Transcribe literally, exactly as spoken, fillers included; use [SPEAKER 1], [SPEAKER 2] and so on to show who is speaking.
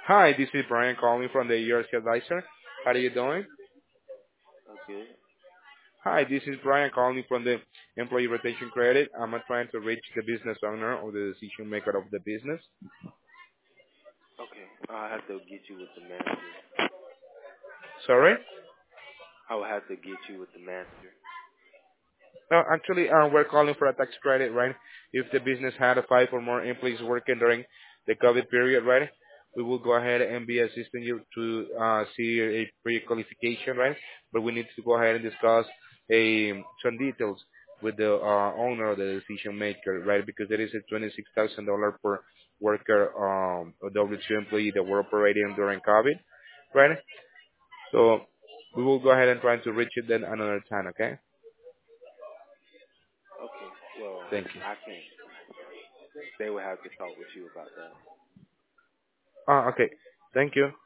[SPEAKER 1] Hi, this is Brian calling from the E R C Advisor. How are you doing?
[SPEAKER 2] Okay.
[SPEAKER 1] Hi, this is Brian calling from the Employee Retention Credit. I'm uh, trying to reach the business owner or the decision maker of the business.
[SPEAKER 2] Okay. I'll have to get you with the manager.
[SPEAKER 1] Sorry?
[SPEAKER 2] I will have to get you with the manager.
[SPEAKER 1] No, actually, uh, we're calling for a tax credit, right? If the business had five or more employees working during the COVID period, right? We will go ahead and be assisting you to uh, see a pre-qualification, right? But we need to go ahead and discuss a, some details with the uh, owner or the decision maker, right? Because there is a twenty-six thousand dollars per worker um, or W two employee that we're operating during COVID, right? So we will go ahead and try to reach it then another time, okay?
[SPEAKER 2] Okay. Well,
[SPEAKER 1] Thank you.
[SPEAKER 2] I can't. They will have to talk with you about that.
[SPEAKER 1] Ah, okay. Thank you.